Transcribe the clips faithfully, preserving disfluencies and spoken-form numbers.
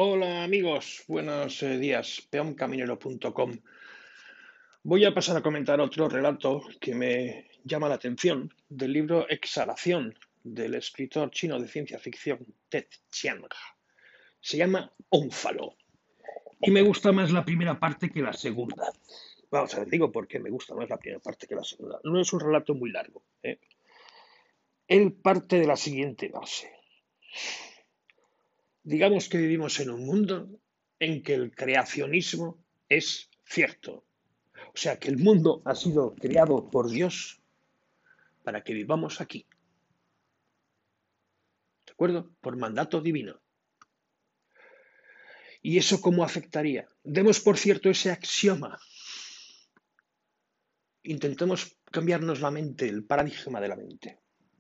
Hola amigos, buenos eh, días, peón caminero punto com. Voy a pasar a comentar otro relato que me llama la atención del libro Exhalación del escritor chino de ciencia ficción Ted Chiang. Se llama Ónfalo y me gusta más la primera parte que la segunda. Vamos a ver, digo por qué me gusta más la primera parte que la segunda. No es un relato muy largo, ¿eh? Él parte de la siguiente base. Digamos que vivimos en un mundo en que el creacionismo es cierto. O sea, que el mundo ha sido creado por Dios para que vivamos aquí. ¿De acuerdo? Por mandato divino. ¿Y eso cómo afectaría? Demos por cierto ese axioma. Intentemos cambiarnos la mente, el paradigma de la mente.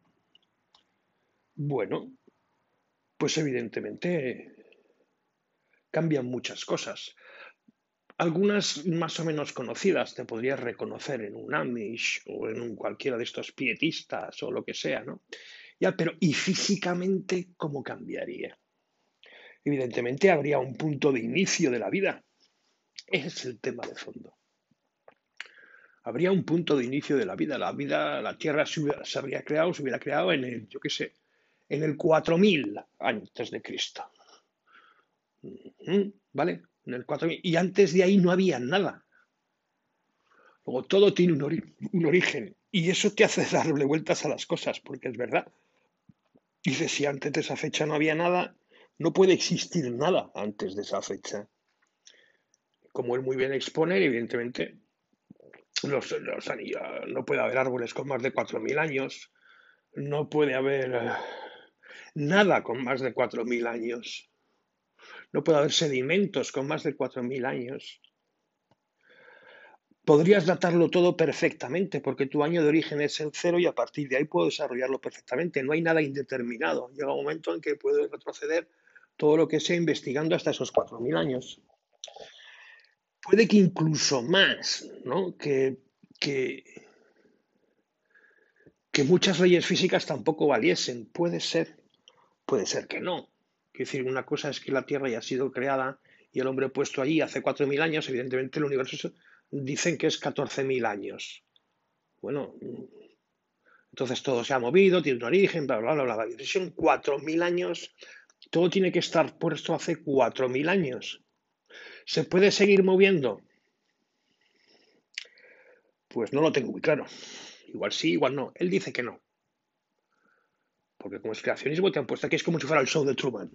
Bueno, pues evidentemente cambian muchas cosas. Algunas más o menos conocidas te podrías reconocer en un Amish o en un cualquiera de estos pietistas o lo que sea, ¿no? Ya, pero ¿y físicamente cómo cambiaría? Evidentemente habría un punto de inicio de la vida. Ese es el tema de fondo. Habría un punto de inicio de la vida. La vida, la Tierra se, hubiera, se habría creado, se hubiera creado en el, yo qué sé, en el cuatro mil antes de Cristo. ¿Vale? En el cuatro mil. Y antes de ahí no había nada. Luego todo tiene un, ori un origen. Y eso te hace darle vueltas a las cosas, porque es verdad. Dice, si antes de esa fecha no había nada, no puede existir nada antes de esa fecha. Como él muy bien expone, evidentemente, los, los anillos, no puede haber árboles con más de cuatro mil años, no puede haber uh, nada con más de cuatro mil años, no puede haber sedimentos con más de cuatro mil años. Podrías datarlo todo perfectamente, porque tu año de origen es el cero y a partir de ahí puedo desarrollarlo perfectamente. No hay nada indeterminado. Llega un momento en que puedo retroceder todo lo que sea investigando hasta esos cuatro mil años. Puede que incluso más, ¿no? Que, que, que muchas leyes físicas tampoco valiesen. Puede ser, puede ser que no. Es decir, una cosa es que la Tierra haya sido creada y el hombre puesto allí hace cuatro mil años. Evidentemente el universo dicen que es catorce mil años. Bueno, entonces todo se ha movido, tiene un origen, bla, bla, bla, bla. Si son cuatro mil años, todo tiene que estar puesto hace cuatro mil años. ¿Se puede seguir moviendo? Pues no lo tengo muy claro. Igual sí, igual no. Él dice que no. Porque como es creacionismo, te han puesto aquí es como si fuera el show de Truman.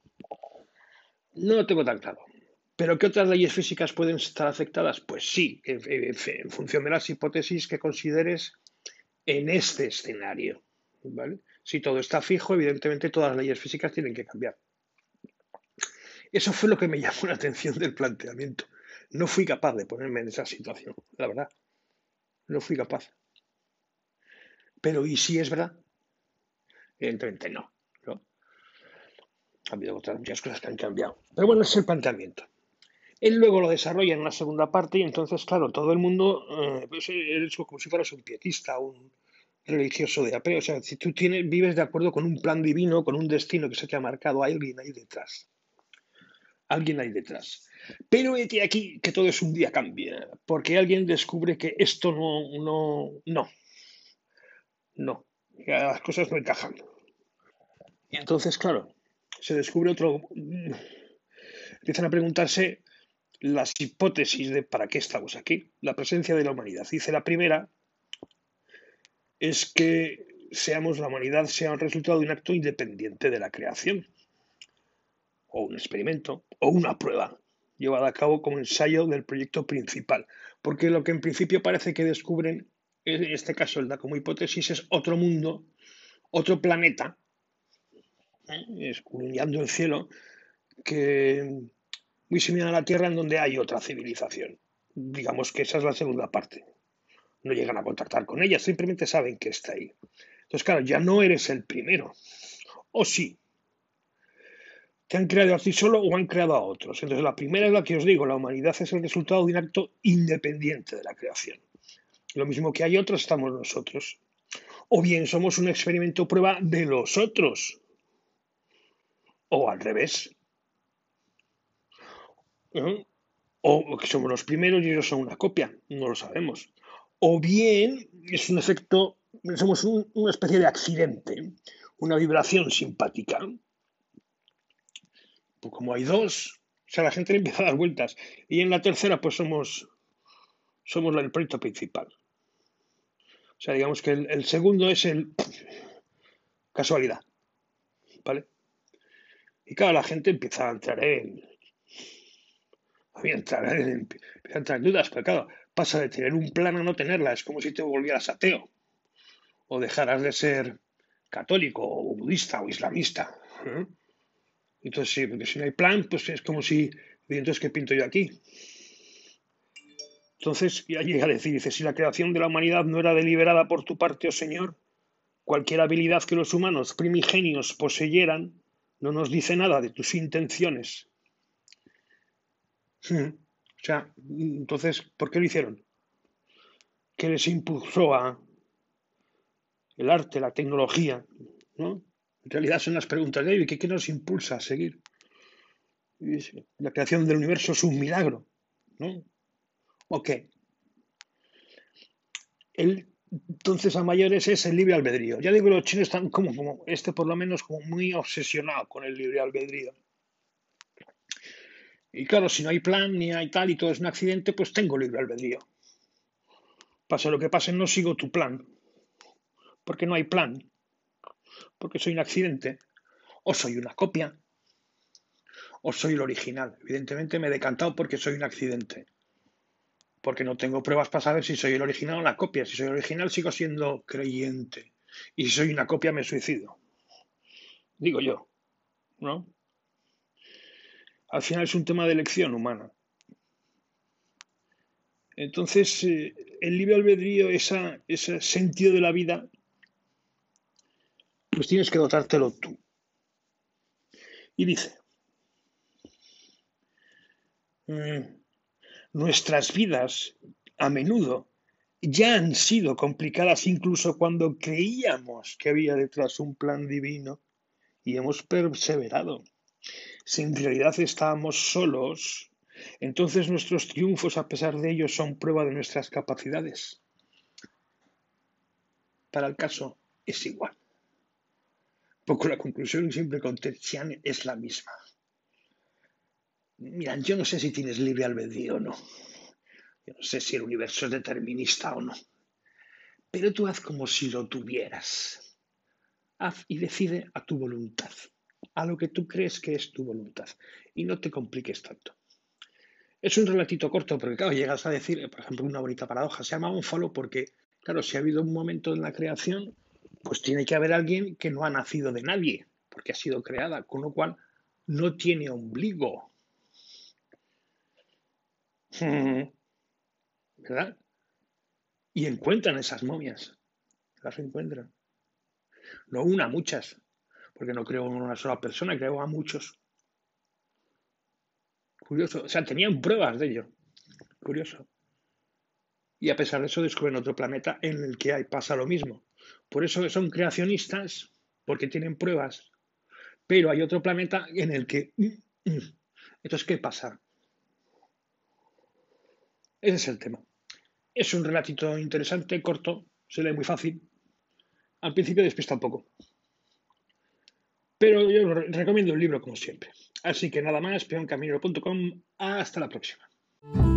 No lo tengo tan claro. ¿Pero qué otras leyes físicas pueden estar afectadas? Pues sí, en, en, en función de las hipótesis que consideres en este escenario. ¿Vale? Si todo está fijo, evidentemente todas las leyes físicas tienen que cambiar. Eso fue lo que me llamó la atención del planteamiento. No fui capaz de ponerme en esa situación, la verdad. No fui capaz. Pero ¿y si es verdad? Evidentemente no. ¿no? Ha habido otras muchas cosas que han cambiado. Pero bueno, ese es el planteamiento. Él luego lo desarrolla en una segunda parte y entonces, claro, todo el mundo eh, pues, es como si fueras un pietista, un religioso de a pie. O sea, si tú tienes, vives de acuerdo con un plan divino, con un destino que se te ha marcado, hay alguien ahí detrás. Alguien ahí detrás. Pero de aquí que todo es un día cambia, porque alguien descubre que esto no, no, no, no, que las cosas no encajan. Y entonces, claro, se descubre otro, empiezan a preguntarse las hipótesis de para qué estamos aquí, la presencia de la humanidad. Dice la primera es que seamos la humanidad sea un resultado de un acto independiente de la creación, o un experimento, o una prueba llevada a cabo como ensayo del proyecto principal. Porque lo que en principio parece que descubren, en este caso él da como hipótesis, es otro mundo, otro planeta, ¿eh? escudriñando el cielo, que muy similar a la Tierra en donde hay otra civilización. Digamos que esa es la segunda parte. No llegan a contactar con ella, simplemente saben que está ahí. Entonces, claro, ya no eres el primero. O sí, te han creado a ti solo o han creado a otros. Entonces, la primera es la que os digo, la humanidad es el resultado de un acto independiente de la creación. Lo mismo que hay otros, estamos nosotros. O bien somos un experimento prueba de los otros. O al revés. ¿no? O que somos los primeros y ellos son una copia, no lo sabemos. O bien es un efecto, somos un- una especie de accidente, una vibración simpática. Pues como hay dos, o sea, la gente le empieza a dar vueltas. Y en la tercera, pues somos, somos el proyecto principal. O sea, digamos que el, el segundo es el casualidad, ¿vale? Y claro, la gente empieza a entrar en, a entrar en, empieza a entrar en dudas, pero claro, pasa de tener un plan a no tenerla. Es como si te volvieras ateo o dejaras de ser católico o budista o islamista. ¿Eh? Entonces sí, porque si no hay plan, pues es como si, ¿y entonces qué pinto yo aquí? Entonces ya llega a decir, dice, si la creación de la humanidad no era deliberada por tu parte, oh Señor, cualquier habilidad que los humanos primigenios poseyeran no nos dice nada de tus intenciones. Hmm. O sea, entonces, ¿por qué lo hicieron? ¿Qué les impulsó a el arte, la tecnología? ¿No? En realidad son las preguntas de ellos. ¿Qué, qué nos impulsa a seguir? La creación del universo es un milagro, ¿no? Ok. El, entonces, a mayores es el libre albedrío. Ya digo que los chinos están como, como, este por lo menos, como muy obsesionado con el libre albedrío. Y claro, si no hay plan ni hay tal y todo es un accidente, pues tengo libre albedrío. Pase lo que pase, no sigo tu plan, porque no hay plan, porque soy un accidente, o soy una copia, o soy el original. Evidentemente me he decantado porque soy un accidente, porque no tengo pruebas para saber si soy el original o la copia. Si soy el original, sigo siendo creyente. Y si soy una copia, me suicido. Digo yo, ¿no? Al final es un tema de elección humana. Entonces, eh, el libre albedrío, esa, ese sentido de la vida, pues tienes que dotártelo tú. Y dice, mm, nuestras vidas a menudo ya han sido complicadas incluso cuando creíamos que había detrás un plan divino y hemos perseverado. Si en realidad estábamos solos, entonces nuestros triunfos a pesar de ello son prueba de nuestras capacidades. Para el caso es igual. Poco la conclusión siempre con Tertian es la misma. Mira, yo no sé si tienes libre albedrío o no. Yo no sé si el universo es determinista o no. Pero tú haz como si lo tuvieras. Haz y decide a tu voluntad, a lo que tú crees que es tu voluntad. Y no te compliques tanto. Es un relatito corto, porque claro, llegas a decir, por ejemplo, una bonita paradoja. Se llama un falo porque, claro, si ha habido un momento en la creación, pues tiene que haber alguien que no ha nacido de nadie, porque ha sido creada, con lo cual no tiene ombligo. ¿Verdad? Y encuentran esas momias. Las encuentran. No una, muchas. Porque no creo en una sola persona, creo a muchos. Curioso. O sea, tenían pruebas de ello. Curioso. Y a pesar de eso descubren otro planeta en el que hay, pasa lo mismo. Por eso son creacionistas, porque tienen pruebas. Pero hay otro planeta en el que... Entonces, ¿qué pasa? Ese es el tema. Es un relatito interesante, corto, se lee muy fácil. Al principio despista un poco. Pero yo recomiendo el libro como siempre. Así que nada más, peoncaminero punto com. Hasta la próxima.